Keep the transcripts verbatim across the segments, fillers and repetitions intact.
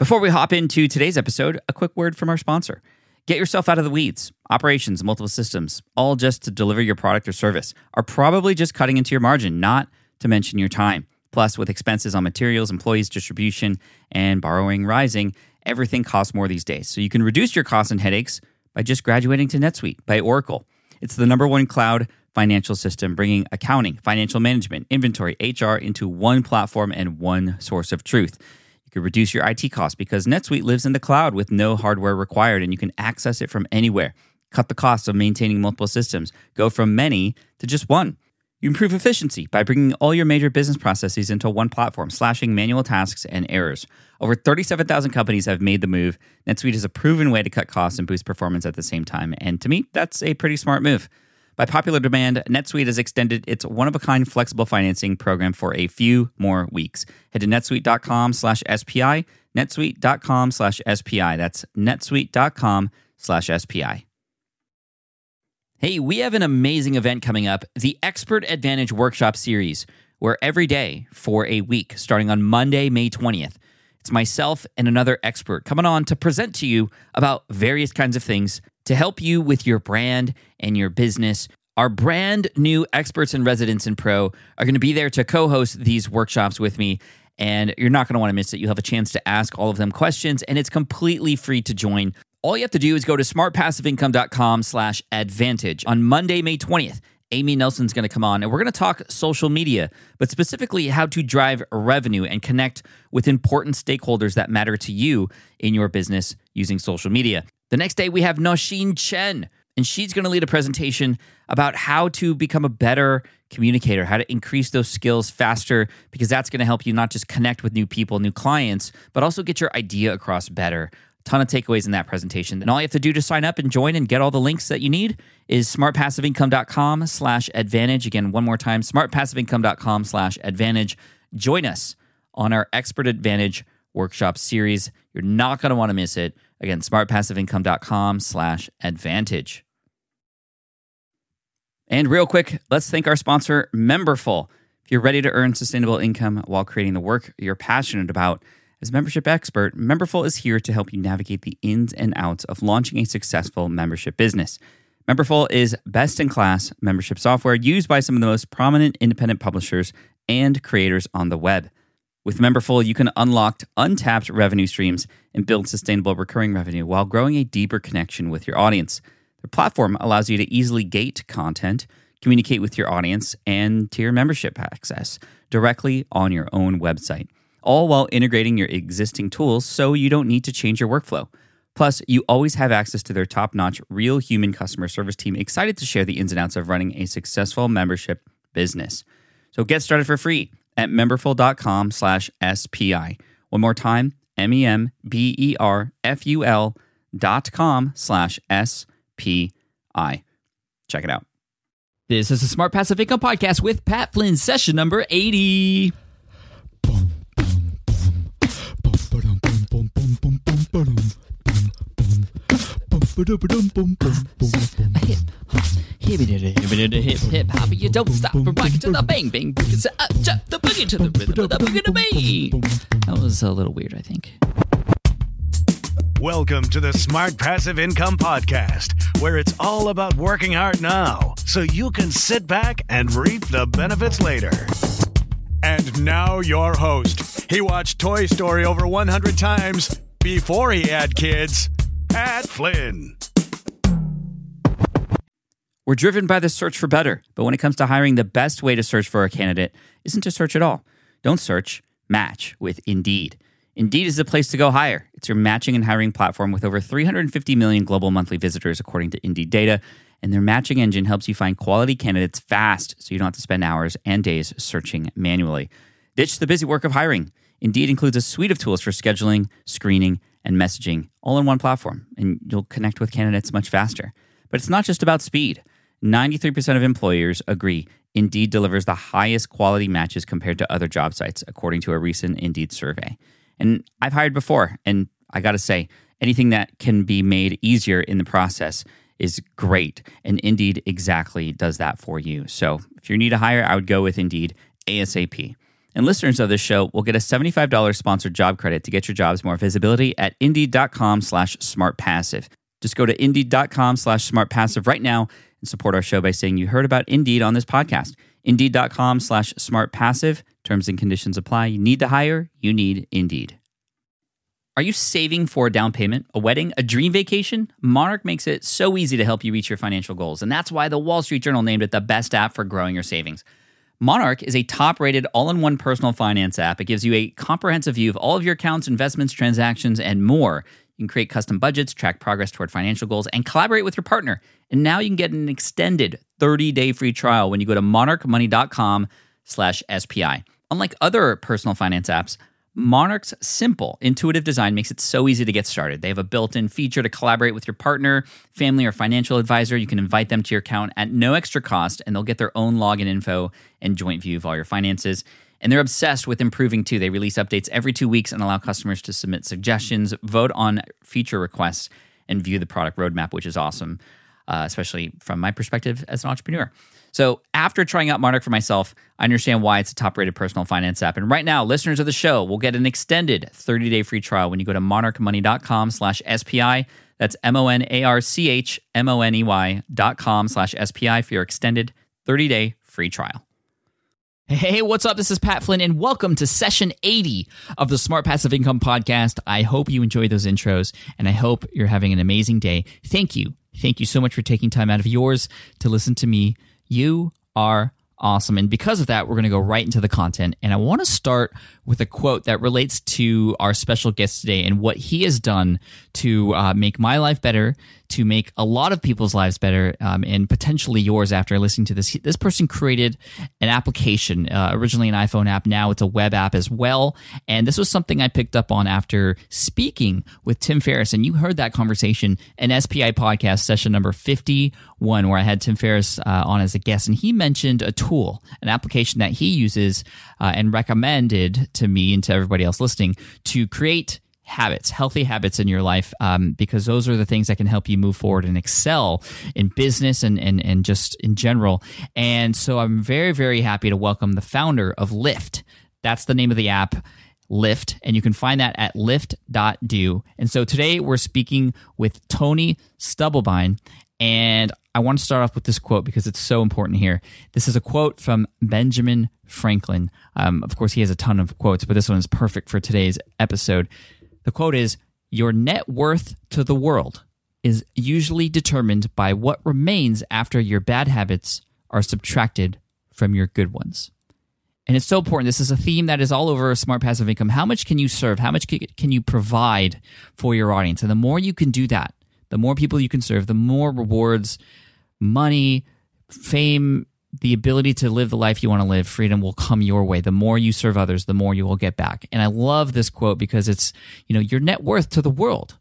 Before we hop into today's episode, a quick word from our sponsor. Get yourself out of the weeds. Operations, multiple systems, all just to deliver your product or service, are probably just cutting into your margin, not to mention your time. Plus, with expenses on materials, employees, distribution, and borrowing rising, everything costs more these days. So you can reduce your costs and headaches by just graduating to NetSuite by Oracle. It's the number one cloud financial system, bringing accounting, financial management, inventory, H R into one platform and one source of truth. You could reduce your I T costs because NetSuite lives in the cloud with no hardware required, and you can access it from anywhere. Cut the costs of maintaining multiple systems. Go from many to just one. You improve efficiency by bringing all your major business processes into one platform, slashing manual tasks and errors. Over thirty-seven thousand companies have made the move. NetSuite is a proven way to cut costs and boost performance at the same time. And to me, that's a pretty smart move. By popular demand, NetSuite has extended its one-of-a-kind flexible financing program for a few more weeks. Head to netsuite.com slash SPI, netsuite.com slash SPI. That's netsuite.com slash SPI. Hey, we have an amazing event coming up, the Expert Advantage Workshop Series, where every day for a week, starting on Monday, May twentieth, it's myself and another expert coming on to present to you about various kinds of things to help you with your brand and your business. Our brand new experts and residents in Pro are going to be there to co-host these workshops with me, and you're not going to want to miss it. You'll have a chance to ask all of them questions, and it's completely free to join. All you have to do is go to smartpassiveincome.com slash advantage. On Monday, May twentieth, Amy Nelson's going to come on, and we're going to talk social media, but specifically how to drive revenue and connect with important stakeholders that matter to you in your business using social media. The next day, we have Nosheen Chen, and she's going to lead a presentation about how to become a better communicator, how to increase those skills faster, because that's going to help you not just connect with new people, new clients, but also get your idea across better. Ton of takeaways in that presentation. And all you have to do to sign up and join and get all the links that you need is smartpassiveincome.com slash advantage. Again, one more time, smartpassiveincome.com slash advantage. Join us on our Expert Advantage Workshop Series. You're not going to want to miss it. Again, smartpassiveincome.com slash advantage. And real quick, let's thank our sponsor, Memberful. If you're ready to earn sustainable income while creating the work you're passionate about, as a membership expert, Memberful is here to help you navigate the ins and outs of launching a successful membership business. Memberful is best-in-class membership software used by some of the most prominent independent publishers and creators on the web. With Memberful, you can unlock untapped revenue streams and build sustainable recurring revenue while growing a deeper connection with your audience. The platform allows you to easily gate content, communicate with your audience, and tier membership access directly on your own website, all while integrating your existing tools so you don't need to change your workflow. Plus, you always have access to their top-notch, real human customer service team excited to share the ins and outs of running a successful membership business. So get started for free at memberful.com slash SPI. One more time, M-E-M-B-E-R-F-U-L dot com slash S-P-I. Check it out. This is the Smart Passive Income Podcast with Pat Flynn, session number eighty. Hip hip hop, you don't stop from rocking to the bang bang. The boogie to the rhythm of the boogie to me. That was a little weird, I think. Welcome to the Smart Passive Income Podcast, where it's all about working hard now so you can sit back and reap the benefits later. And now your host. He watched Toy Story over one hundred times before he had kids, Pat Flynn. We're driven by the search for better, but when it comes to hiring, the best way to search for a candidate isn't to search at all. Don't search, match with Indeed. Indeed is the place to go hire. It's your matching and hiring platform with over three hundred fifty million global monthly visitors, according to Indeed data, and their matching engine helps you find quality candidates fast so you don't have to spend hours and days searching manually. Ditch the busy work of hiring. Indeed includes a suite of tools for scheduling, screening, and messaging, all in one platform, and you'll connect with candidates much faster. But it's not just about speed. ninety-three percent of employers agree Indeed delivers the highest quality matches compared to other job sites, according to a recent Indeed survey. And I've hired before, and I got to say, anything that can be made easier in the process is great, and Indeed exactly does that for you. So if you need to hire, I would go with Indeed ASAP. And listeners of this show will get a seventy-five dollars sponsored job credit to get your jobs more visibility at indeed.com slash smartpassive. Just go to indeed.com slash smartpassive right now and support our show by saying you heard about Indeed on this podcast. Indeed.com slash smartpassive. Terms and conditions apply. You need to hire. You need Indeed. Are you saving for a down payment, a wedding, a dream vacation? Monarch makes it so easy to help you reach your financial goals, and that's why the Wall Street Journal named it the best app for growing your savings. Monarch is a top-rated all-in-one personal finance app. It gives you a comprehensive view of all of your accounts, investments, transactions, and more. You can create custom budgets, track progress toward financial goals, and collaborate with your partner. And now you can get an extended thirty-day free trial when you go to monarchmoney.com slash SPI. Unlike other personal finance apps, Monarch's simple, intuitive design makes it so easy to get started. They have a built-in feature to collaborate with your partner, family, or financial advisor. You can invite them to your account at no extra cost, and they'll get their own login info and joint view of all your finances. And they're obsessed with improving, too. They release updates every two weeks and allow customers to submit suggestions, vote on feature requests, and view the product roadmap, which is awesome, uh, especially from my perspective as an entrepreneur. So after trying out Monarch for myself, I understand why it's a top-rated personal finance app. And right now, listeners of the show will get an extended thirty-day free trial when you go to monarchmoney.com slash SPI. That's M-O-N-A-R-C-H-M-O-N-E-Y dot com slash S-P-I for your extended thirty-day free trial. Hey, what's up? This is Pat Flynn, and welcome to session eighty of the Smart Passive Income Podcast. I hope you enjoyed those intros, and I hope you're having an amazing day. Thank you. Thank you so much for taking time out of yours to listen to me. You are awesome. And because of that, we're going to go right into the content. And I want to start with a quote that relates to our special guest today and what he has done to uh, make my life better, to make a lot of people's lives better, um, and potentially yours after listening to this. He, this person created an application, uh, originally an iPhone app. Now it's a web app as well. And this was something I picked up on after speaking with Tim Ferriss. And you heard that conversation in S P I podcast session number fifty-one, where I had Tim Ferriss uh, on as a guest. And he mentioned a tool, an application that he uses uh, and recommended to me and to everybody else listening to create habits, healthy habits in your life, um, because those are the things that can help you move forward and excel in business and, and, and just in general. And so I'm very, very happy to welcome the founder of Lift. That's the name of the app, Lift, and you can find that at lift dot do. And so today we're speaking with Tony Stubblebine, and I want to start off with this quote because it's so important here. This is a quote from Benjamin Franklin. Um, of course, he has a ton of quotes, but this one is perfect for today's episode. The quote is, "Your net worth to the world is usually determined by what remains after your bad habits are subtracted from your good ones." And it's so important. This is a theme that is all over Smart Passive Income. How much can you serve? How much can you provide for your audience? And the more you can do that, the more people you can serve, the more rewards, money, fame, the ability to live the life you want to live, freedom will come your way. The more you serve others, the more you will get back. And I love this quote because it's, you know, your net worth to the world.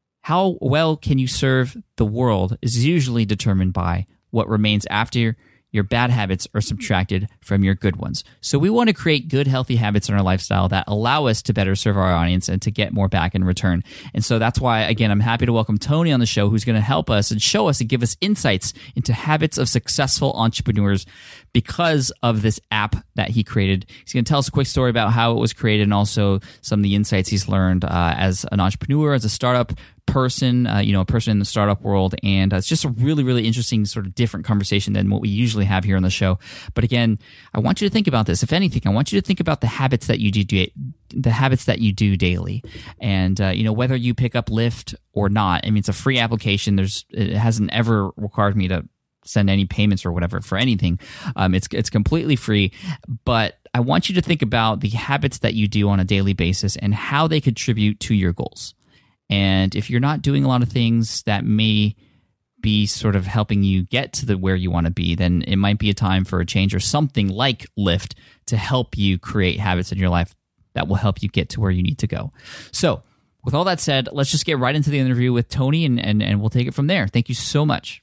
How well can you serve the world is usually determined by what remains after your bad habits are subtracted from your good ones. So we want to create good, healthy habits in our lifestyle that allow us to better serve our audience and to get more back in return. And so that's why, again, I'm happy to welcome Tony on the show, who's going to help us and show us and give us insights into habits of successful entrepreneurs because of this app that he created. He's going to tell us a quick story about how it was created and also some of the insights he's learned uh, as an entrepreneur, as a startup person, uh, you know, a person in the startup world. And uh, it's just a really, really interesting sort of different conversation than what we usually have here on the show. But again, I want you to think about this. If anything, I want you to think about the habits that you do, the habits that you do daily. And, uh, you know, whether you pick up Lyft or not, I mean, it's a free application. There's, it hasn't ever required me to send any payments or whatever for anything. Um, it's, it's completely free, but I want you to think about the habits that you do on a daily basis and how they contribute to your goals. And if you're not doing a lot of things that may be sort of helping you get to the where you want to be, then it might be a time for a change or something like Lyft to help you create habits in your life that will help you get to where you need to go. So with all that said, let's just get right into the interview with Tony, and, and, and we'll take it from there. Thank you so much.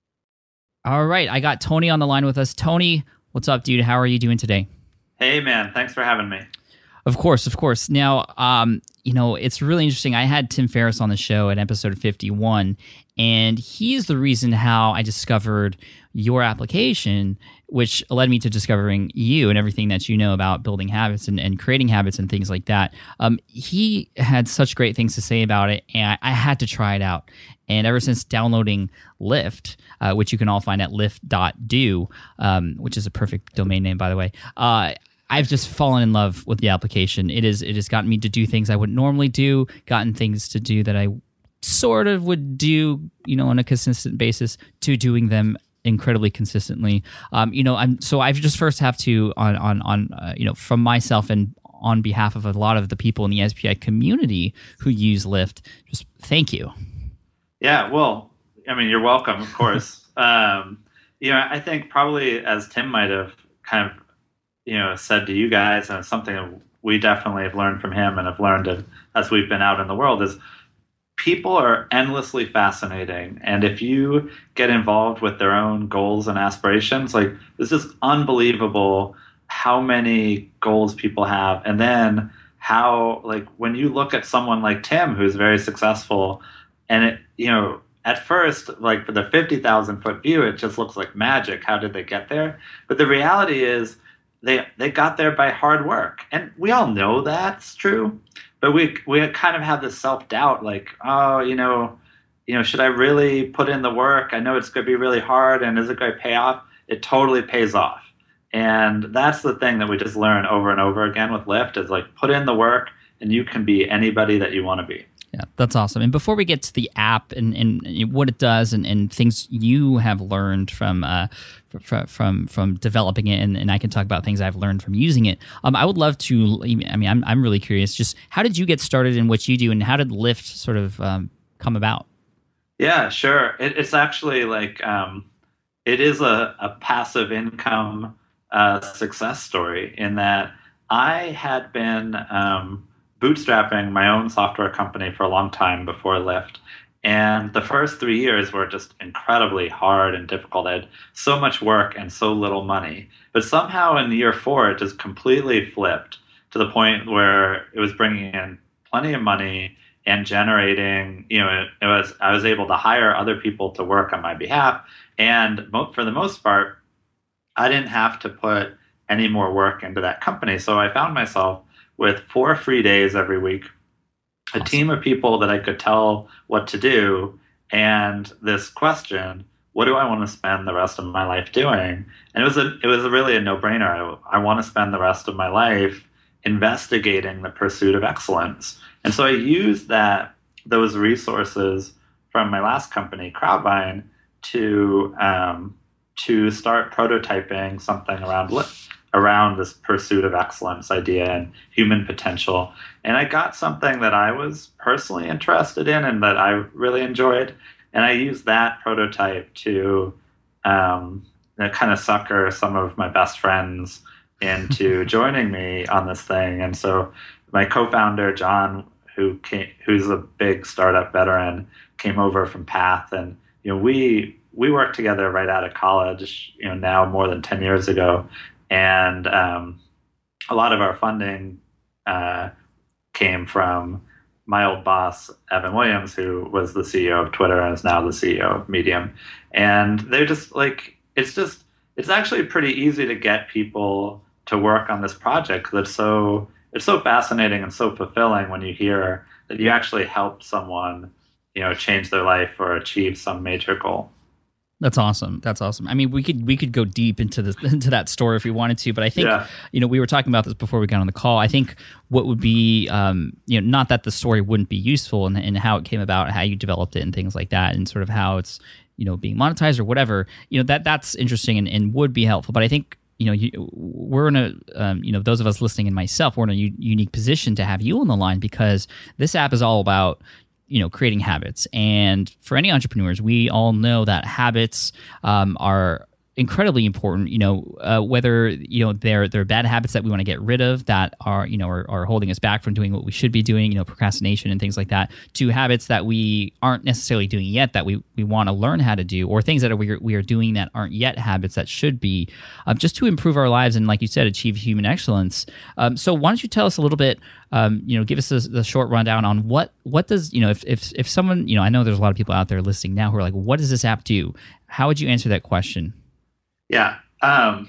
All right, I got Tony on the line with us. Tony, what's up, dude? How are you doing today? Hey, man. Thanks for having me. Of course, of course. Now, um, you know, it's really interesting. I had Tim Ferriss on the show at episode fifty-one, and he is the reason how I discovered your application, which led me to discovering you and everything that you know about building habits and, and creating habits and things like that. Um, he had such great things to say about it, and I, I had to try it out. And ever since downloading Lift, uh, which you can all find at lift dot do, um, which is a perfect domain name, by the way, uh, I've just fallen in love with the application. It is it has gotten me to do things I wouldn't normally do, gotten things to do that I sort of would do, you know, on a consistent basis, to doing them incredibly consistently. Um, you know, I'm so I just first have to on on on uh, you know, from myself and on behalf of a lot of the people in the S P I community who use Lift, just thank you. Yeah, well, I mean, you're welcome, of course. um, you know, I think probably as Tim might have kind of, you know, said to you guys, and it's something that we definitely have learned from him and have learned as we've been out in the world, is people are endlessly fascinating. And if you get involved with their own goals and aspirations, like, this is unbelievable how many goals people have. And then how, like, when you look at someone like Tim, who's very successful, and it, you know, at first, like, for the fifty thousand foot view, it just looks like magic. How did they get there? But the reality is they they got there by hard work. And we all know that's true. But we we kind of have this self-doubt, like, oh, you know, you know, should I really put in the work? I know it's going to be really hard, and is it going to pay off? It totally pays off. And that's the thing that we just learn over and over again with Lift, is like, put in the work, and you can be anybody that you want to be. Yeah, that's awesome. And before we get to the app and, and what it does and, and things you have learned from uh, from, from from developing it, and, and I can talk about things I've learned from using it, um, I would love to, I mean, I'm I'm really curious, just how did you get started in what you do, and how did Lift sort of um, come about? Yeah, sure. It, it's actually like, um, it is a, a passive income uh, success story, in that I had been um, bootstrapping my own software company for a long time before Lift. And the first three years were just incredibly hard and difficult. I had so much work and so little money. But somehow in year four, it just completely flipped to the point where it was bringing in plenty of money and generating, you know, it, it was, I was able to hire other people to work on my behalf. And mo- for the most part, I didn't have to put any more work into that company. So I found myself with four free days every week, a awesome. team of people that I could tell what to do, and this question, what do I want to spend the rest of my life doing? And it was a, it was a really a no-brainer. I, I want to spend the rest of my life investigating the pursuit of excellence. And so I used that, those resources from my last company, Crowdvine, to um, to start prototyping something around around this pursuit of excellence idea and human potential. And I got something that I was personally interested in and that I really enjoyed. And I used that prototype to um, kind of sucker some of my best friends into joining me on this thing. And so my co-founder, John, who came, who's a big startup veteran, came over from Path. And, you know, we we worked together right out of college, you know, now more than ten years ago. And um, a lot of our funding uh, came from my old boss, Evan Williams, who was the C E O of Twitter and is now the C E O of Medium. And they're just like, it's just, it's actually pretty easy to get people to work on this project, because it's so, it's so fascinating and so fulfilling when you hear that you actually helped someone, you know, change their life or achieve some major goal. That's awesome. That's awesome. I mean, we could we could go deep into this into that story if we wanted to, but I think yeah. you know, we were talking about this before we got on the call. I think what would be um, you know, not that the story wouldn't be useful and and how it came about, how you developed it, and things like that, and sort of how it's, you know, being monetized or whatever. You know, that that's interesting and, and would be helpful. But I think, you know, you, we're in a um, you know, those of us listening and myself, we're in a u- unique position to have you on the line, because this app is all about, you know, creating habits. And for any entrepreneurs, we all know that habits um, are incredibly important. You know, uh, whether you know they're they're bad habits that we want to get rid of that are you know are, are holding us back from doing what we should be doing. You know, procrastination and things like that. To habits that we aren't necessarily doing yet that we we want to learn how to do, or things that are, we are we are doing that aren't yet habits that should be, um, just to improve our lives and, like you said, achieve human excellence. Um, so why don't you tell us a little bit? Um, you know, give us a, a short rundown on what what does you know if if if someone you know I know there's a lot of people out there listening now who are like, what does this app do? How would you answer that question? Yeah, um,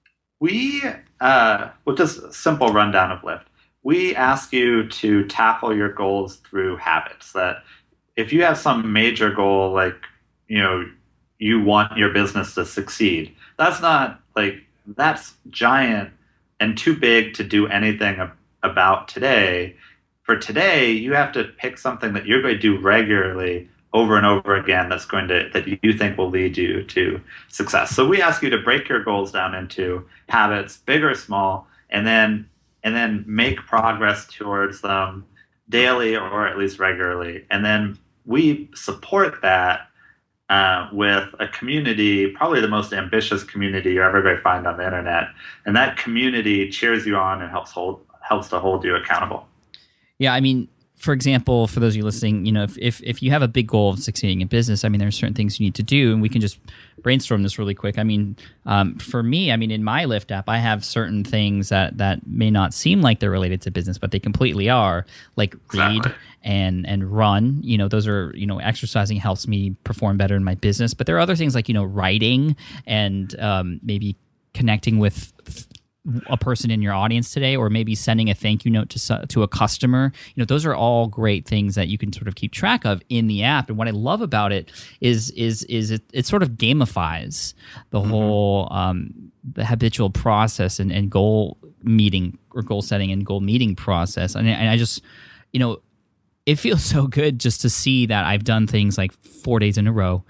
we uh, well, just a simple rundown of Lift. We ask you to tackle your goals through habits. That if you have some major goal, like you know, you want your business to succeed, that's not like that's giant and too big to do anything about today. For today, you have to pick something that you're going to do regularly over and over again that's going to that you think will lead you to success. So we ask you to break your goals down into habits, big or small, and then and then make progress towards them daily or at least regularly. And then we support that uh, with a community, probably the most ambitious community you're ever going to find on the internet. And that community cheers you on and helps hold helps to hold you accountable. Yeah, I mean, for example, for those of you listening, you know, if, if if you have a big goal of succeeding in business, I mean, there are certain things you need to do, and we can just brainstorm this really quick. I mean, um, for me, I mean, in my Lift app, I have certain things that, that may not seem like they're related to business, but they completely are, like read Exactly. and and run. You know, those are, you know, exercising helps me perform better in my business. But there are other things like, you know, writing and um, maybe connecting with a person in your audience today, or maybe sending a thank you note to to a customer. You know, those are all great things that you can sort of keep track of in the app. And what I love about it is is is it, it sort of gamifies the mm-hmm. whole um, the habitual process and, and goal meeting or goal setting and goal meeting process. And, and I just, you know, it feels so good just to see that I've done things like four days in a row,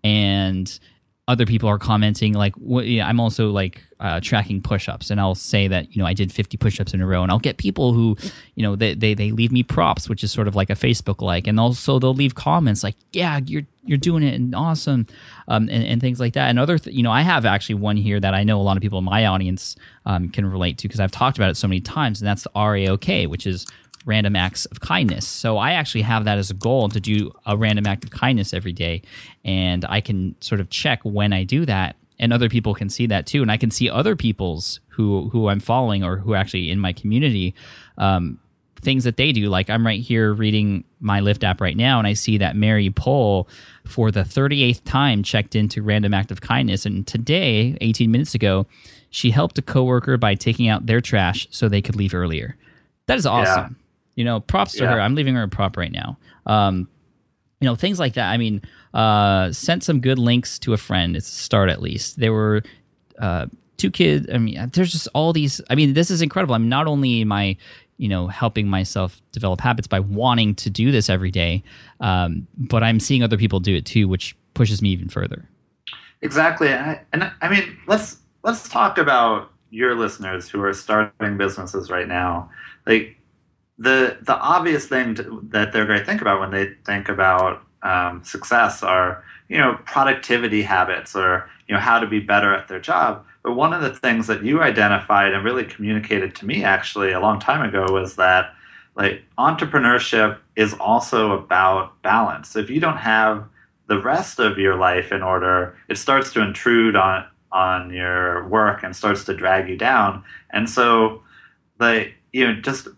and other people are commenting like, what, yeah, I'm also like uh, tracking push-ups, and I'll say that, you know, I did fifty push-ups in a row, and I'll get people who, you know, they they, they leave me props, which is sort of like a Facebook like, and also they'll leave comments like, yeah, you're you're doing it and awesome, um, and, and things like that. And other, th- you know, I have actually one here that I know a lot of people in my audience um, can relate to because I've talked about it so many times, and that's the R A O K, which is random acts of kindness. So I actually have that as a goal to do a random act of kindness every day, and I can sort of check when I do that, and other people can see that too, and I can see other people's who who I'm following or who actually in my community um, things that they do. Like I'm right here reading my Lift app right now, and I see that Mary Pohl for the thirty-eighth time checked into random act of kindness, and today, eighteen minutes ago, she helped a coworker by taking out their trash so they could leave earlier. That is awesome. Yeah. You know, props to yeah. her. I'm leaving her a prop right now. Um, you know, things like that. I mean, uh, sent some good links to a friend. It's a start, at least. There were uh, two kids. I mean, there's just all these. I mean, this is incredible. I'm not only am I, you know, helping myself develop habits by wanting to do this every day, um, but I'm seeing other people do it too, which pushes me even further. Exactly. And I, and I mean, let's let's talk about your listeners who are starting businesses right now. Like, The the obvious thing to, that they're going to think about when they think about um, success are, you know, productivity habits or, you know, how to be better at their job. But one of the things that you identified and really communicated to me actually a long time ago was that, like, entrepreneurship is also about balance. If you don't have the rest of your life in order, it starts to intrude on on your work and starts to drag you down. And so, like, you know, just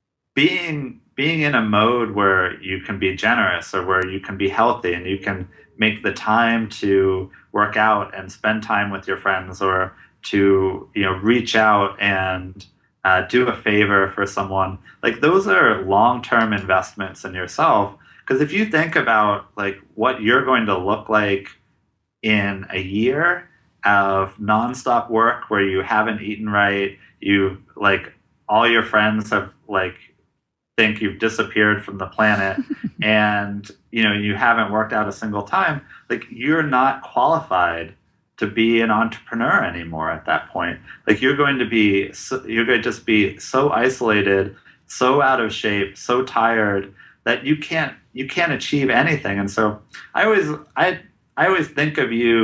being being in a mode where you can be generous or where you can be healthy and you can make the time to work out and spend time with your friends, or to, you know, reach out and uh, do a favor for someone, like those are long-term investments in yourself. Because if you think about like what you're going to look like in a year of nonstop work where you haven't eaten right, you like all your friends have like think you've disappeared from the planet and, you know, you haven't worked out a single time, like you're not qualified to be an entrepreneur anymore at that point. Like you're going to be, so, you're going to just be so isolated, so out of shape, so tired that you can't, you can't achieve anything. And so I always, I, I always think of you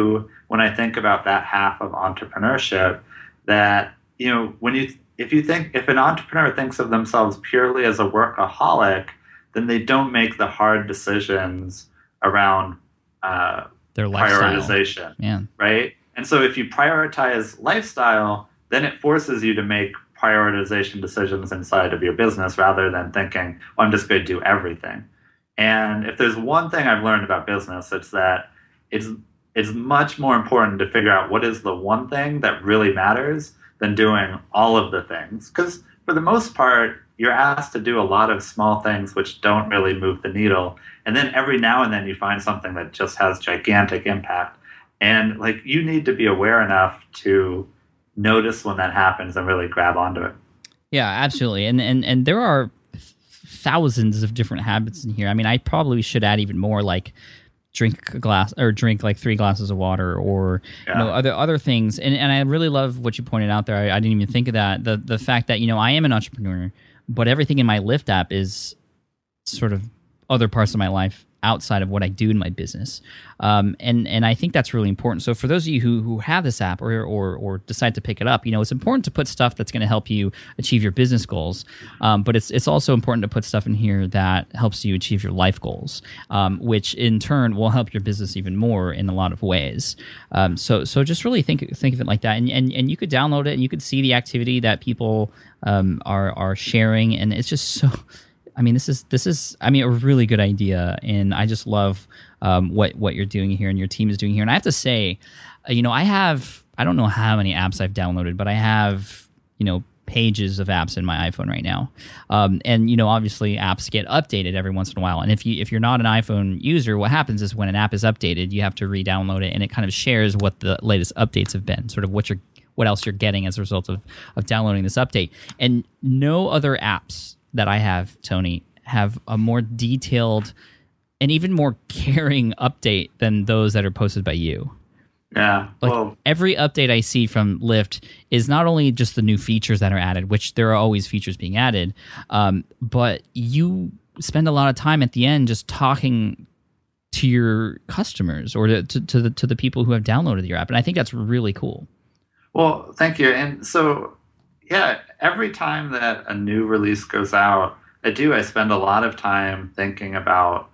when I think about that half of entrepreneurship, that, you know, when you if you think if an entrepreneur thinks of themselves purely as a workaholic, then they don't make the hard decisions around uh, their lifestyle. Prioritization, yeah. right? And so if you prioritize lifestyle, then it forces you to make prioritization decisions inside of your business rather than thinking, well, I'm just going to do everything. And if there's one thing I've learned about business, it's that it's it's much more important to figure out what is the one thing that really matters than doing all of the things. Because for the most part, you're asked to do a lot of small things which don't really move the needle. And then every now and then you find something that just has gigantic impact. And like you need to be aware enough to notice when that happens and really grab onto it. Yeah, absolutely. And and and there are thousands of different habits in here. I mean, I probably should add even more, like drink a glass or drink like three glasses of water, or yeah. you know, other other things. And and I really love what you pointed out there. I, I didn't even think of that. The the fact that, you know, I am an entrepreneur, but everything in my Lyft app is sort of other parts of my life outside of what I do in my business. Um, and, and I think that's really important. So for those of you who, who have this app or, or, or decide to pick it up, you know, it's important to put stuff that's going to help you achieve your business goals. Um, but it's, it's also important to put stuff in here that helps you achieve your life goals, um, which in turn will help your business even more in a lot of ways. Um, so, so just really think, think of it like that. And, and, and you could download it and you could see the activity that people, um, are, are sharing. And it's just so, I mean, this is this is I mean a really good idea, and I just love um, what what you're doing here and your team is doing here. And I have to say, uh, you know, I have I don't know how many apps I've downloaded, but I have, you know, pages of apps in my iPhone right now. Um, and you know, obviously, apps get updated every once in a while. And if you if you're not an iPhone user, what happens is when an app is updated, you have to re-download it, and it kind of shares what the latest updates have been, sort of what you're what else you're getting as a result of of downloading this update. And no other apps that I have, Tony, have a more detailed and even more caring update than those that are posted by you. Yeah. Like well, every update I see from Lyft is not only just the new features that are added, which there are always features being added, um, but you spend a lot of time at the end just talking to your customers or to, to, to the to the people who have downloaded your app. And I think that's really cool. Well, thank you. And so, yeah, every time that a new release goes out, I do, I spend a lot of time thinking about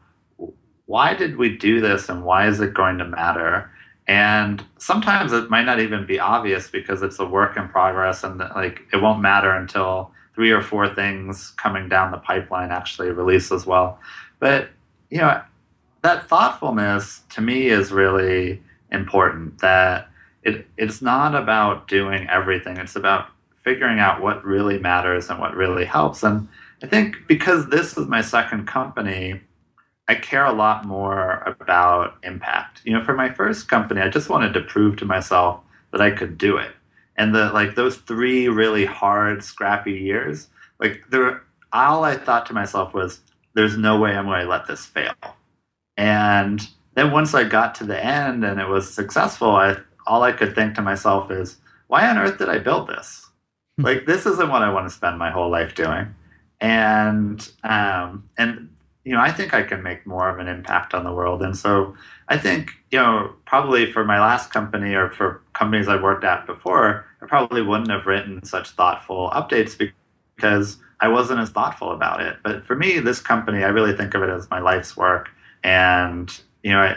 why did we do this and why is it going to matter? And sometimes it might not even be obvious because it's a work in progress and like it won't matter until three or four things coming down the pipeline actually release as well. But, you know, that thoughtfulness to me is really important, that it it's not about doing everything. It's about figuring out what really matters and what really helps. And I think because this is my second company, I care a lot more about impact. You know, for my first company, I just wanted to prove to myself that I could do it. And the like those three really hard, scrappy years, like there, all I thought to myself was, there's no way I'm going to let this fail. And then once I got to the end and it was successful, I all I could think to myself is, why on earth did I build this? Like, this isn't what I want to spend my whole life doing. And, um, and, you know, I think I can make more of an impact on the world. And so I think, you know, probably for my last company or for companies I worked at before, I probably wouldn't have written such thoughtful updates because I wasn't as thoughtful about it. But for me, this company, I really think of it as my life's work. And, you know, it,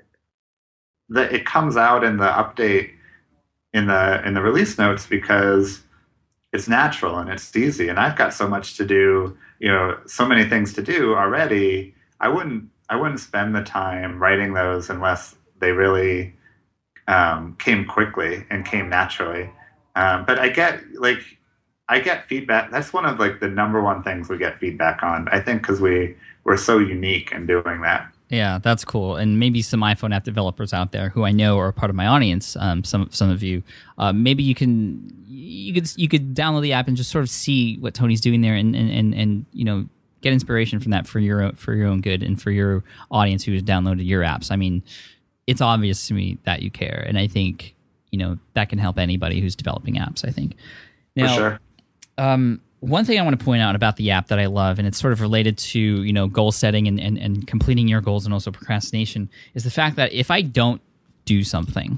the, it comes out in the update in the in the release notes because it's natural and it's easy. And I've got so much to do, you know, so many things to do already. I wouldn't I wouldn't spend the time writing those unless they really um, came quickly and came naturally. Um, but I get like I get feedback. That's one of like the number one things we get feedback on. I think because we we're so unique in doing that. Yeah, that's cool. And maybe some iPhone app developers out there who I know are part of my audience, um, some some of you, uh, maybe you can you could you could download the app and just sort of see what Tony's doing there, and and, and, and you know, get inspiration from that for your own, for your own good and for your audience who has downloaded your apps. I mean, it's obvious to me that you care, and I think, you know, that can help anybody who's developing apps, I think. Now, for sure. Um, one thing I want to point out about the app that I love, and it's sort of related to, you know, goal setting and, and, and completing your goals and also procrastination, is the fact that if I don't do something,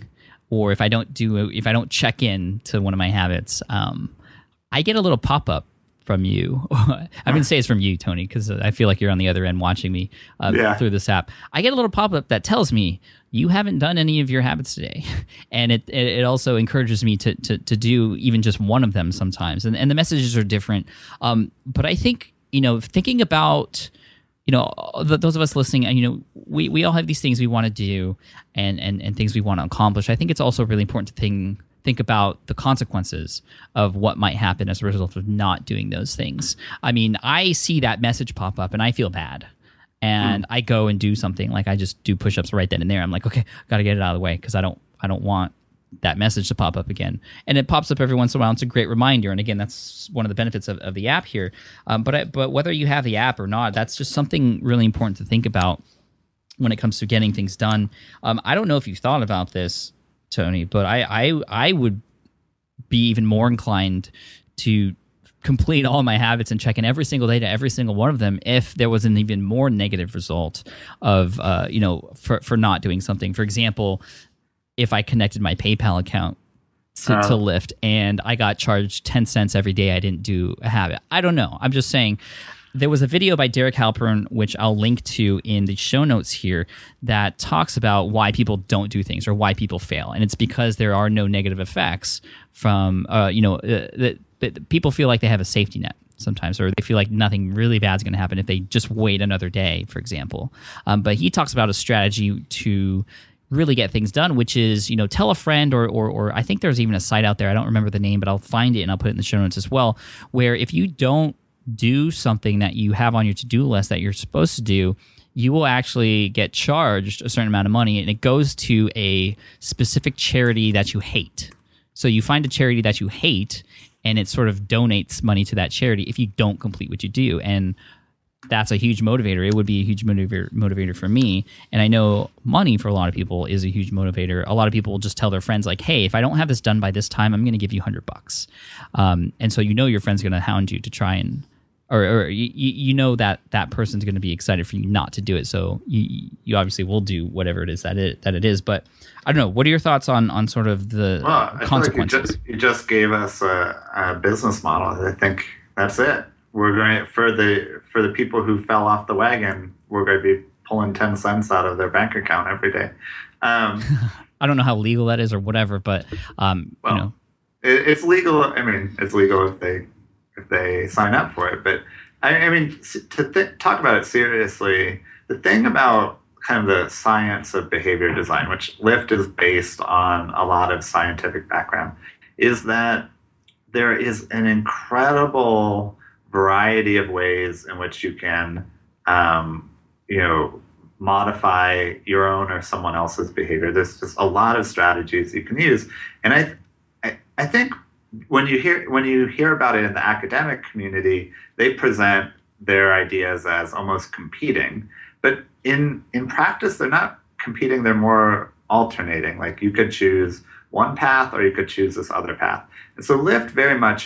or if I don't do if I don't check in to one of my habits, um, I get a little pop up from you. I'm going to say it's from you, Tony, because I feel like you're on the other end watching me uh, yeah. through this app. I get a little pop up that tells me you haven't done any of your habits today, and it it, it also encourages me to, to to do even just one of them sometimes. And and the messages are different. Um, but I think you know thinking about. You know, those of us listening, you know, we, we all have these things we want to do and, and, and things we want to accomplish. I think it's also really important to think, think about the consequences of what might happen as a result of not doing those things. I mean, I see that message pop up and I feel bad. And mm. I go and do something, like I just do push-ups right then and there. I'm like, okay, got to get it out of the way because I don't I don't want that message to pop up again. And it pops up every once in a while. It's a great reminder. And again, that's one of the benefits of, of the app here. Um, but I, but whether you have the app or not, that's just something really important to think about when it comes to getting things done. Um, I don't know if you've thought about this, Tony, but I, I I would be even more inclined to complete all my habits and check in every single day to every single one of them if there was an even more negative result of uh, you know for for not doing something. For example, if I connected my PayPal account to, uh, to Lyft and I got charged ten cents every day I didn't do a habit. I don't know. I'm just saying there was a video by Derek Halpern, which I'll link to in the show notes here, that talks about why people don't do things or why people fail. And it's because there are no negative effects from, uh, you know, uh, that, that people feel like they have a safety net sometimes, or they feel like nothing really bad is going to happen if they just wait another day, for example. Um, but he talks about a strategy to really get things done, which is, you know, tell a friend or, or or I think there's even a site out there, I don't remember the name, but I'll find it and I'll put it in the show notes as well, where if you don't do something that you have on your to-do list that you're supposed to do, you will actually get charged a certain amount of money, and it goes to a specific charity that you hate. So you find a charity that you hate, and it sort of donates money to that charity if you don't complete what you do. And that's a huge motivator. It would be a huge motivator motivator for me. And I know money for a lot of people is a huge motivator. A lot of people will just tell their friends like, hey, if I don't have this done by this time, I'm going to give you a hundred bucks. Um, and so you know your friend's going to hound you to try and, or, or you, you know that that person's going to be excited for you not to do it. So you you obviously will do whatever it is that it that it is. But I don't know. What are your thoughts on on sort of the well, consequences? I feel like you, just, you just gave us a, a business model. I think that's it. We're going for the for the people who fell off the wagon. We're going to be pulling ten cents out of their bank account every day. Um, I don't know how legal that is or whatever, but um, well, you know, it, it's legal. I mean, it's legal if they if they sign up for it. But I, I mean, to th- talk about it seriously, the thing about kind of the science of behavior design, which Lyft is based on a lot of scientific background, is that there is an incredible variety of ways in which you can, um, you know, modify your own or someone else's behavior. There's just a lot of strategies you can use, and I, I, I think when you hear when you hear about it in the academic community, they present their ideas as almost competing, but in in practice, they're not competing. They're more alternating. Like you could choose one path, or you could choose this other path. And so Lyft very much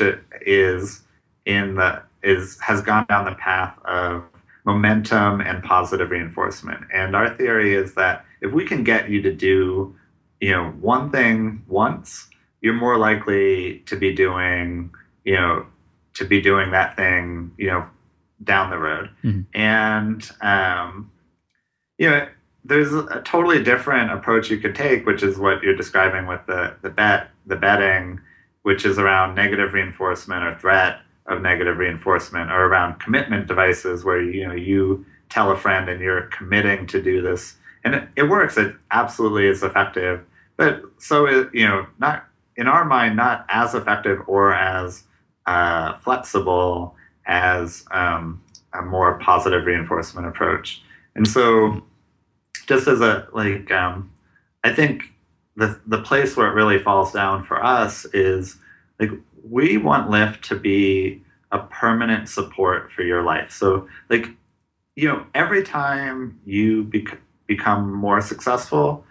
is in the is has gone down the path of momentum and positive reinforcement. And our theory is that if we can get you to do, you know, one thing once, you're more likely to be doing, you know, to be doing that thing, you know, down the road. Mm-hmm. And, um, you know, there's a totally different approach you could take, which is what you're describing with the, the bet, the betting, which is around negative reinforcement or threat of negative reinforcement, or around commitment devices where, you know, you tell a friend and you're committing to do this. And it, it works. It absolutely is effective. But so, it, you know, not in our mind, not as effective or as uh, flexible as um, a more positive reinforcement approach. And so just as a, like, um, I think the the place where it really falls down for us is, like, we want Lyft to be a permanent support for your life. So, like, you know, every time you bec- become more successful,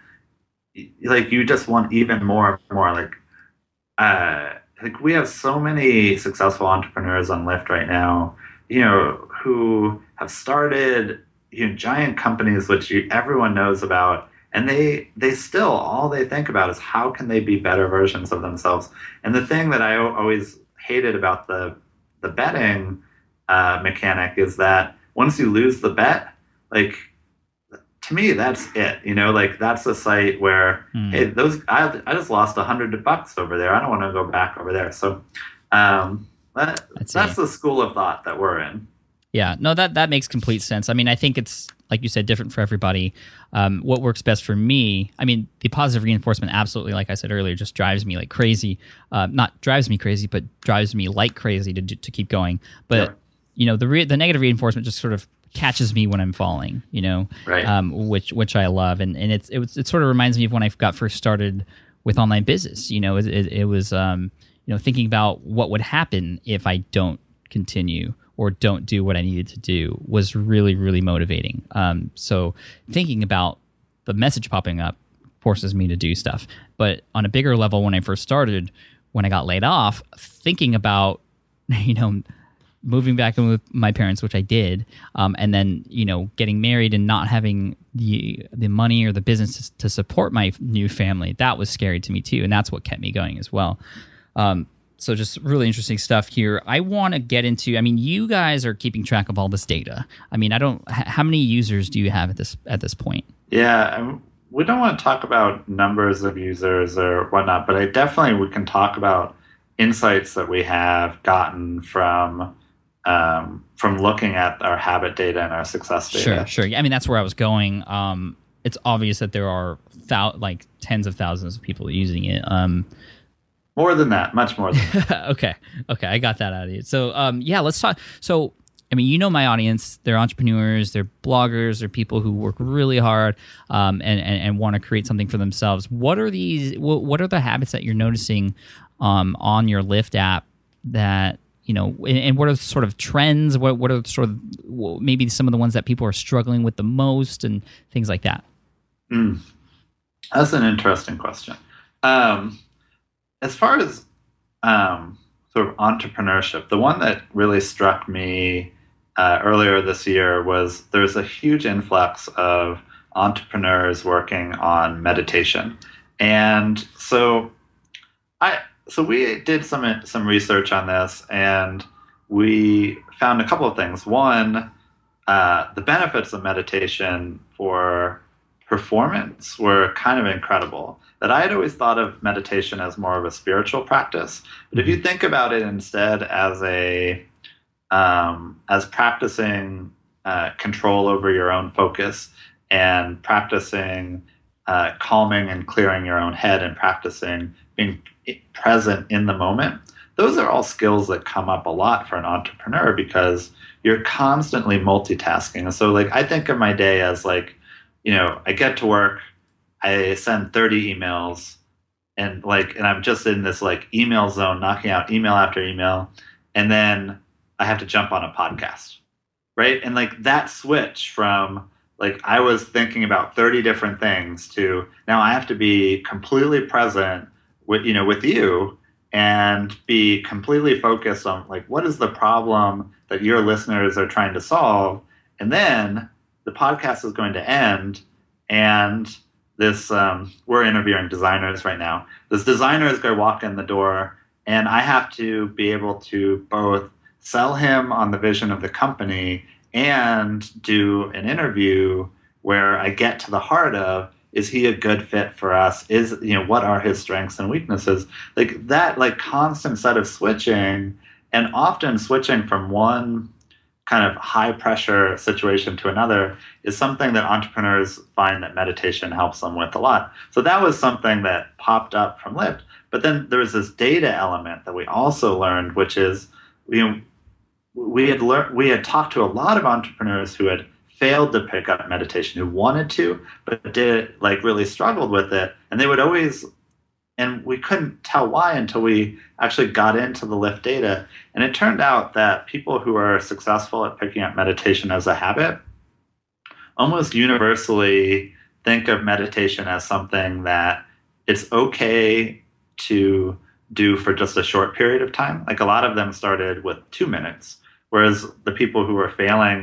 like, you just want even more and more. Like, uh, like we have so many successful entrepreneurs on Lyft right now, you know, who have started, you know, giant companies which you, everyone knows about, And they they still, all they think about is how can they be better versions of themselves. And the thing that I always hated about the the betting uh, mechanic is that once you lose the bet, like, to me, that's it. You know, like, that's the site where, mm. hey, those I, I just lost a hundred bucks over there. I don't want to go back over there. So um, that, that's the school of thought that we're in. Yeah, no, that that makes complete sense. I mean, I think it's, like you said, different for everybody. Um, what works best for me, I mean, the positive reinforcement, absolutely, like I said earlier, just drives me like crazy. Uh, not drives me crazy, but drives me like crazy to to keep going. But, yeah. you know, the re- the negative reinforcement just sort of catches me when I'm falling, you know, right. um, which which I love. And and it's, it, was, it sort of reminds me of when I got first started with online business. You know, it, it, it was, um, you know, thinking about what would happen if I don't continue or don't do what I needed to do was really, really motivating. Um, so thinking about the message popping up forces me to do stuff. But on a bigger level, when I first started, when I got laid off, thinking about, you know, moving back in with my parents, which I did, um, and then, you know, getting married and not having the the money or the business to, to support my new family, that was scary to me too. And that's what kept me going as well. Um, So just really interesting stuff here. I want to get into, I mean, you guys are keeping track of all this data. I mean, I don't, how many users do you have at this at this point? Yeah, we don't want to talk about numbers of users or whatnot, but I definitely, we can talk about insights that we have gotten from um, from looking at our habit data and our success data. Sure, sure. I mean, that's where I was going. Um, it's obvious that there are thou- like tens of thousands of people using it. Um More than that, much more than that. okay, okay, I got that out of you. So, um, yeah, let's talk. So, I mean, you know my audience. They're entrepreneurs, they're bloggers, they're people who work really hard um, and, and, and want to create something for themselves. What are these, what are the habits that you're noticing um, on your Lyft app that, you know, and, and what are the sort of trends? What, what are the sort of, maybe some of the ones that people are struggling with the most and things like that? Mm. That's an interesting question. Um, As far as um, sort of entrepreneurship, the one that really struck me uh, earlier this year was there's a huge influx of entrepreneurs working on meditation. And so I so we did some some research on this, and we found a couple of things. One, uh, the benefits of meditation for performance were kind of incredible. That I had always thought of meditation as more of a spiritual practice, but if you think about it instead as a um, as practicing uh, control over your own focus and practicing uh, calming and clearing your own head and practicing being present in the moment, those are all skills that come up a lot for an entrepreneur because you're constantly multitasking. And so, like, I think of my day as like, you know, I get to work, I send thirty emails, and like, and I'm just in this like email zone, knocking out email after email, and then I have to jump on a podcast, right? And like that switch from like I was thinking about thirty different things to now I have to be completely present with you know with you and be completely focused on like what is the problem that your listeners are trying to solve, and then the podcast is going to end and This um, we're interviewing designers right now. This designer is going to walk in the door, and I have to be able to both sell him on the vision of the company and do an interview where I get to the heart of, is he a good fit for us? Is you know what are his strengths and weaknesses? Like that, like constant set of switching, and often switching from one kind of high pressure situation to another is something that entrepreneurs find that meditation helps them with a lot. So that was something that popped up from Lyft. But then there was this data element that we also learned, which is, you know, we had learned, we had talked to a lot of entrepreneurs who had failed to pick up meditation, who wanted to, but did like really struggled with it. And they would always, and we couldn't tell why until we actually got into the Lyft data. And it turned out that people who are successful at picking up meditation as a habit almost universally think of meditation as something that it's okay to do for just a short period of time. Like a lot of them started with two minutes, whereas the people who were failing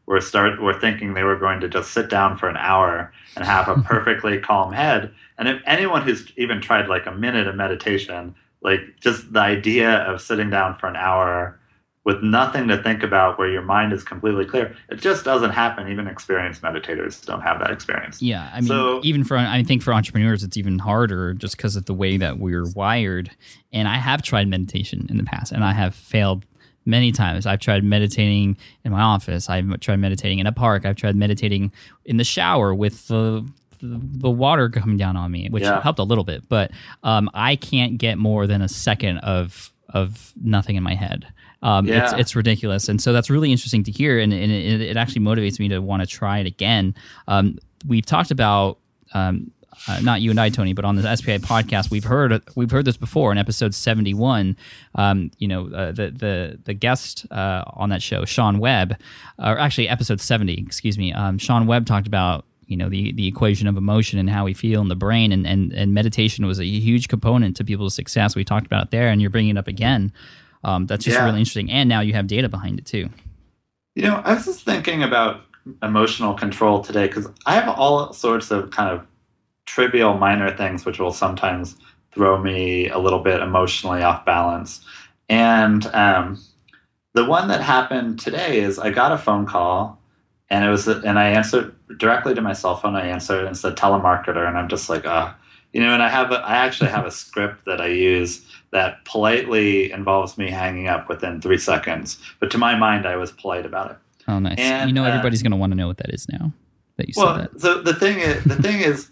were start were thinking they were going to just sit down for an hour and have a perfectly calm head. And if anyone who's even tried like a minute of meditation, like just the idea of sitting down for an hour with nothing to think about, where your mind is completely clear, it just doesn't happen. Even experienced meditators don't have that experience. Yeah, I mean, so, even for I think for entrepreneurs, it's even harder just because of the way that we're wired. And I have tried meditation in the past, and I have failed many times. I've tried meditating in my office. I've tried meditating in a park. I've tried meditating in the shower with the the, the water coming down on me, which yeah. helped a little bit. But um, I can't get more than a second of of nothing in my head. Um, yeah. it's, it's ridiculous. And so that's really interesting to hear. And, and it, it actually motivates me to want to try it again. Um, we've talked about, um, uh, not you and I, Tony, but on the S P I podcast, we've heard, we've heard this before in episode seventy-one. Um, you know, uh, the, the, the guest, uh, on that show, Sean Webb, or actually episode seventy, excuse me. Um, Sean Webb talked about, you know, the, the equation of emotion and how we feel in the brain, and, and, and meditation was a huge component to people's success. We talked about it there, and you're bringing it up again. Um, that's just yeah. really interesting. And now you have data behind it too. You know, I was just thinking about emotional control today, because I have all sorts of kind of trivial minor things which will sometimes throw me a little bit emotionally off balance. And um, the one that happened today is I got a phone call, and it was, and I answered directly to my cell phone. I answered, and it said telemarketer, and I'm just like, ah, oh. you know. And I have, a, I actually have a script that I use that politely involves me hanging up within three seconds. But to my mind, I was polite about it. Oh, nice. And, you know, uh, everybody's going to want to know what that is now that you well, said that. So the thing is, the thing is,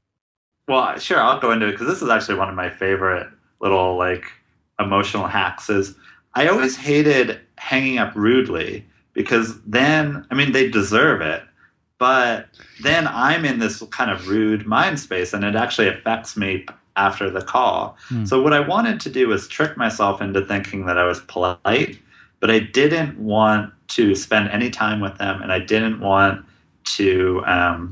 well, sure, I'll go into it, because this is actually one of my favorite little like emotional hacks. Is I always hated hanging up rudely, because then, I mean, they deserve it, but then I'm in this kind of rude mind space, and it actually affects me after the call. Hmm. So what I wanted to do was trick myself into thinking that I was polite, but I didn't want to spend any time with them, and I didn't want to um,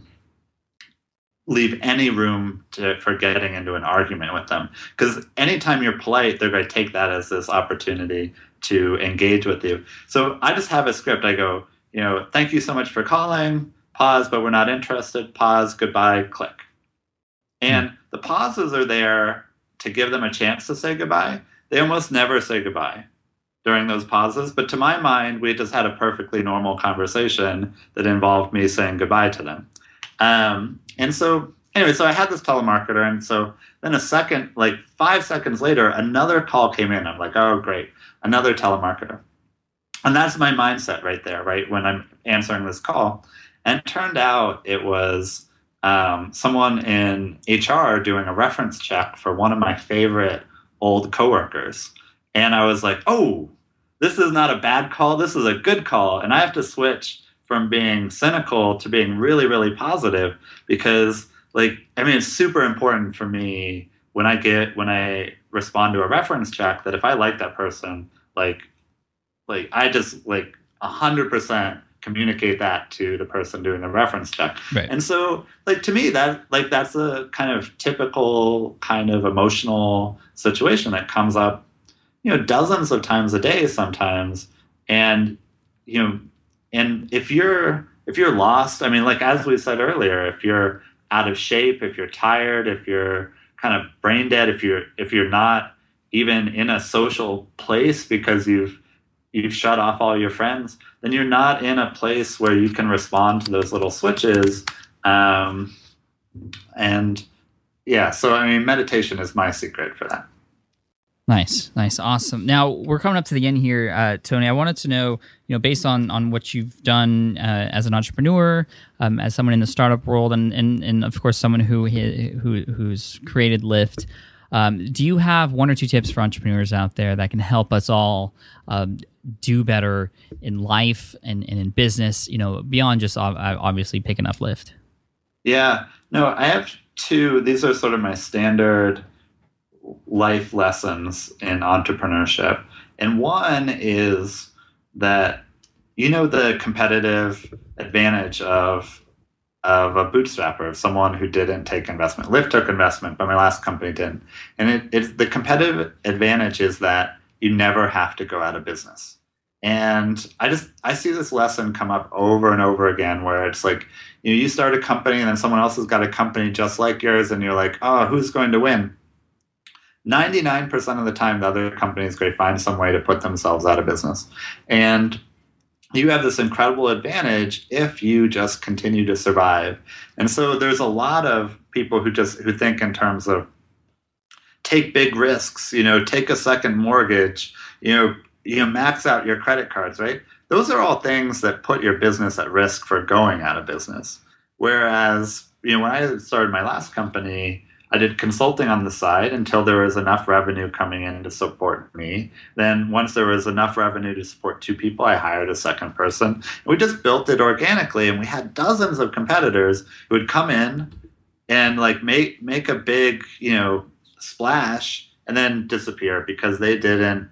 leave any room to, for getting into an argument with them. Because anytime you're polite, they're going to take that as this opportunity to engage with you. So I just have a script. I go, you know, thank you so much for calling, pause, but we're not interested, pause, goodbye, click. And hmm. the pauses are there to give them a chance to say goodbye. They almost never say goodbye during those pauses. But to my mind, we just had a perfectly normal conversation that involved me saying goodbye to them. Um, and so, anyway, so I had this telemarketer. And so then a second, like five seconds later, another call came in. I'm like, oh, great, another telemarketer. And that's my mindset right there, right, when I'm answering this call. And it turned out it was Um, someone in H R doing a reference check for one of my favorite old coworkers. And I was like, oh, this is not a bad call. This is a good call. And I have to switch from being cynical to being really, really positive, because, like, I mean, it's super important for me when I get, when I respond to a reference check, that if I like that person, like, like I just like a hundred percent communicate that to the person doing the reference check. Right. And so, like, to me, that like that's a kind of typical kind of emotional situation that comes up, you know, dozens of times a day sometimes. And, you know, and if you're if you're lost, I mean, like, as we said earlier, if you're out of shape, if you're tired, if you're kind of brain dead, if you're if you're not even in a social place because you've you've shut off all your friends, then you're not in a place where you can respond to those little switches. Um, and yeah, so I mean, meditation is my secret for that. Nice, nice, awesome. Now we're coming up to the end here, uh, Tony. I wanted to know, you know, based on, on what you've done uh, as an entrepreneur, um, as someone in the startup world, and and, and of course someone who who who's created Lyft. Um, do you have one or two tips for entrepreneurs out there that can help us all um, do better in life and, and in business, you know, beyond just obviously picking up Lyft? Yeah, no, I have two. These are sort of my standard life lessons in entrepreneurship. And one is that, you know, the competitive advantage of of a bootstrapper, of someone who didn't take investment. Lyft took investment, but my last company didn't. And it, it's the competitive advantage is that you never have to go out of business. And I just I see this lesson come up over and over again, where it's like, you know, you start a company and then someone else has got a company just like yours, and you're like, oh, who's going to win? ninety-nine percent of the time, the other company is going to find some way to put themselves out of business. And you have this incredible advantage if you just continue to survive. And so there's a lot of people who just who think in terms of take big risks, you know, take a second mortgage, you know, you know, max out your credit cards, right? Those are all things that put your business at risk for going out of business. Whereas, you know, when I started my last company, I did consulting on the side until there was enough revenue coming in to support me. Then once there was enough revenue to support two people, I hired a second person. And we just built it organically, and we had dozens of competitors who would come in and like make make a big, you know, splash and then disappear because they didn't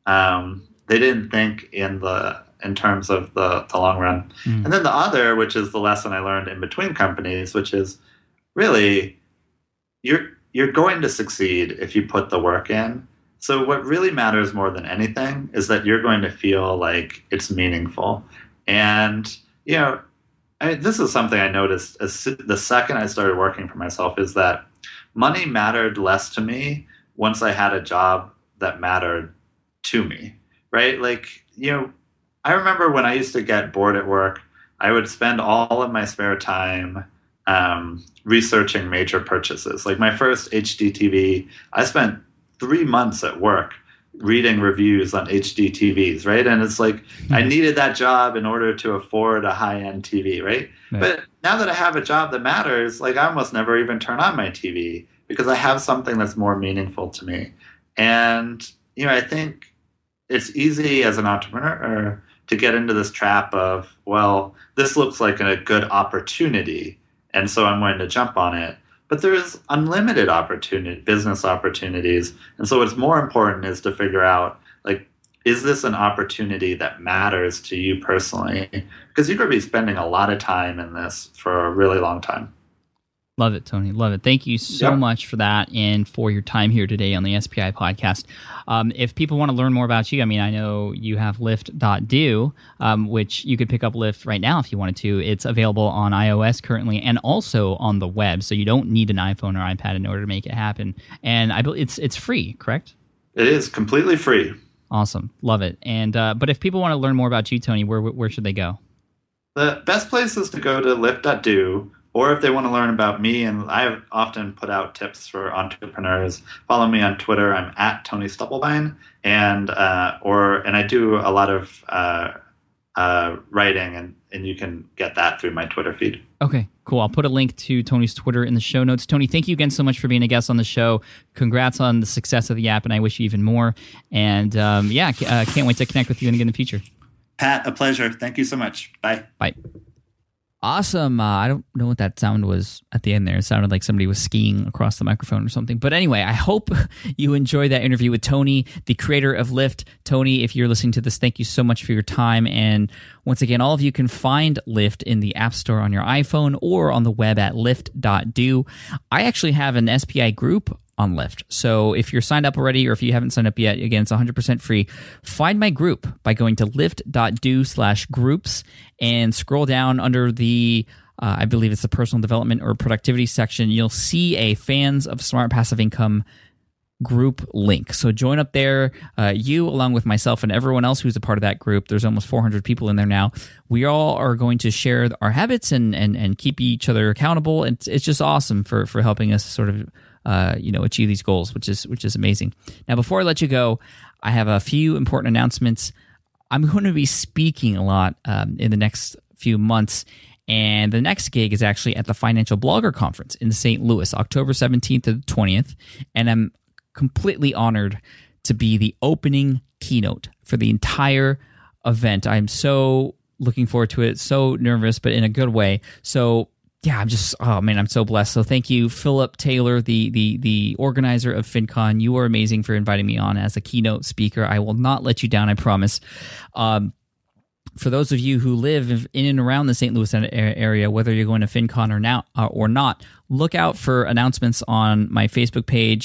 um, they didn't think in the in terms of the, the long run. Mm. And then the other, which is the lesson I learned in between companies, which is really You're you're going to succeed if you put the work in. So what really matters more than anything is that you're going to feel like it's meaningful. And, you know, I mean, this is something I noticed as the second I started working for myself, is that money mattered less to me once I had a job that mattered to me, right? Like, you know, I remember when I used to get bored at work, I would spend all of my spare time Um, researching major purchases. Like my first H D T V, I spent three months at work reading reviews on H D T Vs, right? And it's like, mm-hmm. I needed that job in order to afford a high-end T V, right? right? But now that I have a job that matters, like I almost never even turn on my T V because I have something that's more meaningful to me. And, you know, I think it's easy as an entrepreneur to get into this trap of, well, this looks like a good opportunity, and so I'm going to jump on it. But there's unlimited opportunity, business opportunities. And so what's more important is to figure out, like, is this an opportunity that matters to you personally? Because you're going to be spending a lot of time in this for a really long time. Love it, Tony. Love it. Thank you so yep. much for that and for your time here today on the S P I podcast. Um, if people want to learn more about you, I mean, I know you have Lyft dot do, um, which you could pick up Lyft right now if you wanted to. It's available on iOS currently and also on the web, so you don't need an iPhone or iPad in order to make it happen. And I believe it's it's free, correct? It is completely free. Awesome. Love it. And uh, but if people want to learn more about you, Tony, where where should they go? The best place is to go to Lyft dot do. Or if they want to learn about me, and I often put out tips for entrepreneurs, follow me on Twitter. I'm at Tony Stubblebine, and uh, or and I do a lot of uh, uh, writing, and, and you can get that through my Twitter feed. Okay, cool. I'll put a link to Tony's Twitter in the show notes. Tony, thank you again so much for being a guest on the show. Congrats on the success of the app, and I wish you even more. And um, yeah, uh, can't wait to connect with you again in the future. Pat, a pleasure. Thank you so much. Bye. Bye. Awesome. Uh, I don't know what that sound was at the end there. It sounded like somebody was skiing across the microphone or something. But anyway, I hope you enjoyed that interview with Tony, the creator of Lyft. Tony, if you're listening to this, thank you so much for your time. And once again, all of you can find Lyft in the App Store on your iPhone or on the web at Lyft dot do. I actually have an S P I group on Lyft. So if you're signed up already or if you haven't signed up yet, again, it's one hundred percent free. Find my group by going to Lyft dot do slash groups and scroll down under the, uh, I believe it's the personal development or productivity section. You'll see a Fans of Smart Passive Income group link. So join up there. Uh, you, along with myself and everyone else who's a part of that group, there's almost four hundred people in there now. We all are going to share our habits and and, and keep each other accountable. It's, it's just awesome for, for helping us sort of Uh, you know, achieve these goals, which is which is amazing. Now, before I let you go, I have a few important announcements. I'm going to be speaking a lot um, in the next few months, and the next gig is actually at the Financial Blogger Conference in Saint Louis, October seventeenth to the twentieth, and I'm completely honored to be the opening keynote for the entire event. I'm so looking forward to it, so nervous, but in a good way. So yeah, I'm just, oh man, I'm so blessed. So thank you, Philip Taylor, the the the organizer of FinCon. You are amazing for inviting me on as a keynote speaker. I will not let you down, I promise. Um, for those of you who live in and around the Saint Louis area, whether you're going to FinCon or now or not, look out for announcements on my Facebook page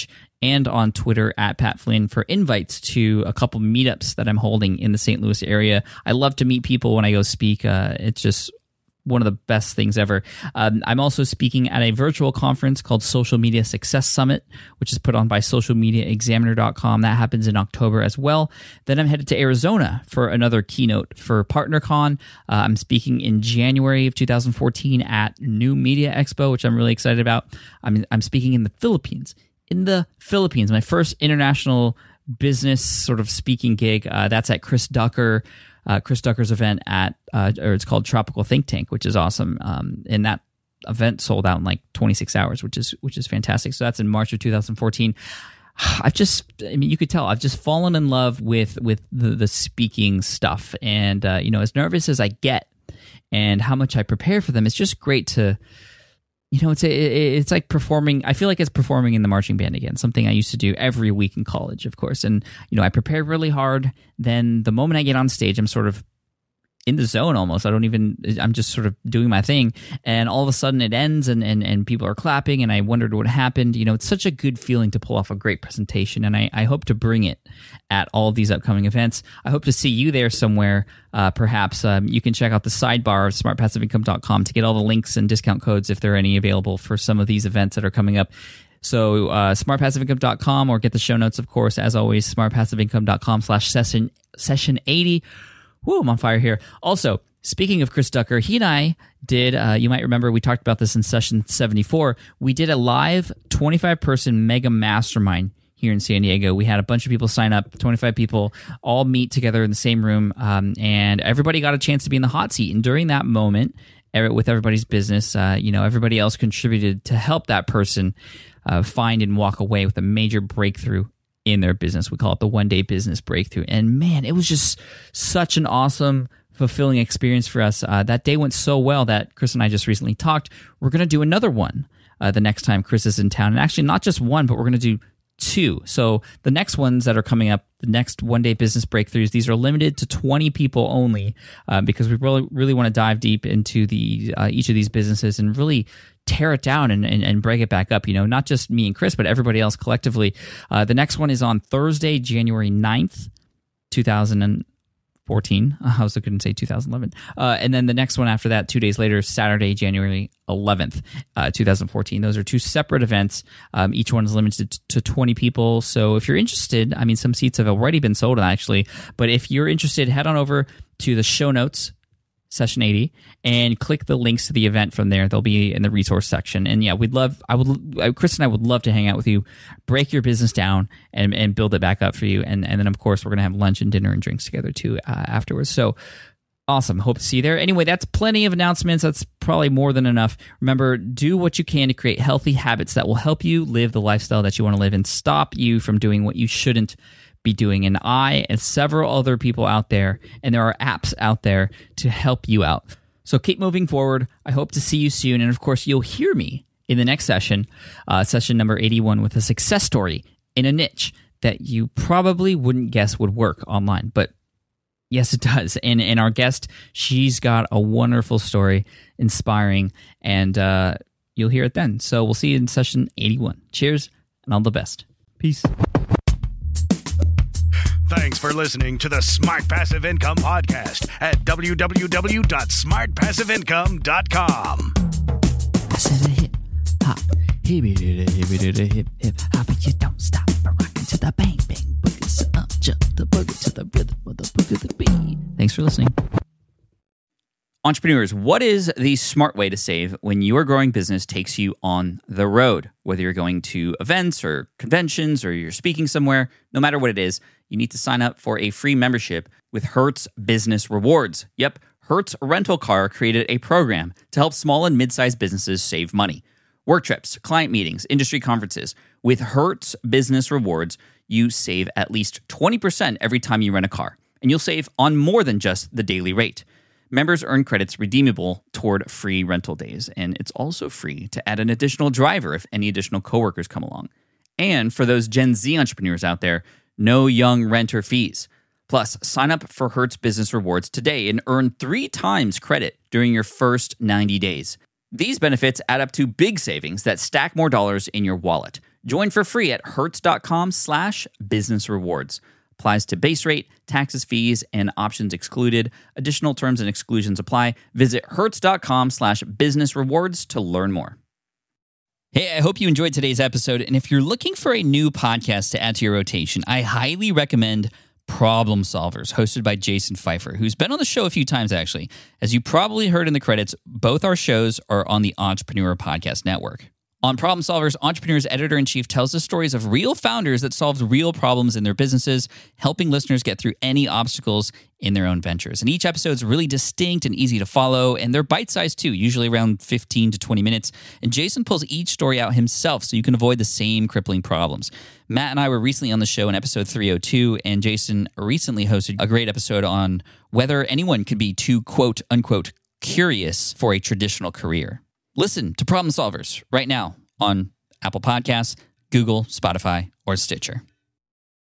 and on Twitter at Pat Flynn for invites to a couple meetups that I'm holding in the Saint Louis area. I love to meet people when I go speak. Uh, it's just one of the best things ever. Um, I'm also speaking at a virtual conference called Social Media Success Summit, which is put on by social media examiner dot com. That happens in October as well. Then I'm headed to Arizona for another keynote for PartnerCon. Uh, I'm speaking in January of two thousand fourteen at New Media Expo, which I'm really excited about. I'm, I'm speaking in the Philippines. In the Philippines, my first international business sort of speaking gig. Uh, that's at Chris Ducker. Uh, Chris Ducker's event at, uh, or it's called Tropical Think Tank, which is awesome. Um, and that event sold out in like twenty-six hours, which is which is fantastic. So that's in March of two thousand fourteen. I've just, I mean, you could tell I've just fallen in love with with the, the speaking stuff, and uh, you know, as nervous as I get, and how much I prepare for them, it's just great to. You know, it's a, it's like performing. I feel like it's performing in the marching band again, something I used to do every week in college, of course. And, you know, I prepare really hard. Then the moment I get on stage, I'm sort of in the zone almost. I don't even, I'm just sort of doing my thing. And all of a sudden it ends and, and, and people are clapping and I wondered what happened. You know, it's such a good feeling to pull off a great presentation. And I, I hope to bring it at all of these upcoming events. I hope to see you there somewhere. Uh, perhaps um, you can check out the sidebar of smart passive income dot com to get all the links and discount codes if there are any available for some of these events that are coming up. So uh, smart passive income dot com, or get the show notes, of course, as always, smart passive income dot com slash session session eighty. Woo, I'm on fire here. Also, speaking of Chris Ducker, he and I did, uh, you might remember we talked about this in session seventy-four, we did a live twenty-five person mega mastermind here in San Diego. We had a bunch of people sign up, twenty-five people, all meet together in the same room, um, and everybody got a chance to be in the hot seat. And during that moment, with everybody's business, uh, you know, everybody else contributed to help that person uh, find and walk away with a major breakthrough in their business. We call it the one day business breakthrough. And man, it was just such an awesome, fulfilling experience for us. Uh, that day went so well that Chris and I just recently talked. We're going to do another one uh, the next time Chris is in town. And actually not just one, but we're going to do two. So the next ones that are coming up, the next one day business breakthroughs, these are limited to twenty people only uh, because we really, really want to dive deep into the uh, each of these businesses and really tear it down and, and, and break it back up. You know, not just me and Chris, but everybody else collectively. Uh, the next one is on Thursday, January ninth, two thousand fourteen. I was going to say two thousand eleven. Uh, and then the next one after that, two days later, Saturday, January eleventh, uh, two thousand fourteen. Those are two separate events. Um, each one is limited to twenty people. So if you're interested, I mean, some seats have already been sold actually, but if you're interested, head on over to the show notes, Session eighty, and click the links to the event from there. They'll be in the resource section. And yeah, we'd love, I would, Chris and I would love to hang out with you, break your business down, and, and build it back up for you. And, and then, of course, we're going to have lunch and dinner and drinks together too uh, afterwards. So awesome. Hope to see you there. Anyway, that's plenty of announcements. That's probably more than enough. Remember, do what you can to create healthy habits that will help you live the lifestyle that you want to live and stop you from doing what you shouldn't be doing. And I and several other people out there, and there are apps out there to help you out. So keep moving forward. I hope to see you soon. And of course, you'll hear me in the next session, uh, session number eighty-one, with a success story in a niche that you probably wouldn't guess would work online. But yes, it does. And, and our guest, she's got a wonderful story, inspiring, and uh, you'll hear it then. So we'll see you in session eighty-one. Cheers and all the best. Peace. Thanks for listening to the Smart Passive Income Podcast at w w w dot smart passive income dot com. I said a hip hop, hippie did a hippie did a hip hip hop, and you don't stop rocking to the bang bang boogie, so up jump the boogie to the rhythm of the boogie the beat. Thanks for listening. Entrepreneurs, what is the smart way to save when your growing business takes you on the road? Whether you're going to events or conventions or you're speaking somewhere, no matter what it is, you need to sign up for a free membership with Hertz Business Rewards. Yep, Hertz Rental Car created a program to help small and mid-sized businesses save money. Work trips, client meetings, industry conferences. With Hertz Business Rewards, you save at least twenty percent every time you rent a car, and you'll save on more than just the daily rate. Members earn credits redeemable toward free rental days, and it's also free to add an additional driver if any additional coworkers come along. And for those Gen Z entrepreneurs out there, no young renter fees. Plus, sign up for Hertz Business Rewards today and earn three times credit during your first ninety days. These benefits add up to big savings that stack more dollars in your wallet. Join for free at hertz.com slash business rewards. Applies to base rate, taxes, fees, and options excluded. Additional terms and exclusions apply. Visit hertz.com slash business rewards to learn more. Hey, I hope you enjoyed today's episode. And if you're looking for a new podcast to add to your rotation, I highly recommend Problem Solvers, hosted by Jason Pfeiffer, who's been on the show a few times, actually. As you probably heard in the credits, both our shows are on the Entrepreneur Podcast Network. On Problem Solvers, Entrepreneur's editor-in-chief tells the stories of real founders that solved real problems in their businesses, helping listeners get through any obstacles in their own ventures. And each episode is really distinct and easy to follow, and they're bite-sized too, usually around fifteen to twenty minutes. And Jason pulls each story out himself so you can avoid the same crippling problems. Matt and I were recently on the show in episode three oh two, and Jason recently hosted a great episode on whether anyone could be too quote-unquote curious for a traditional career. Listen to Problem Solvers right now on Apple Podcasts, Google, Spotify, or Stitcher.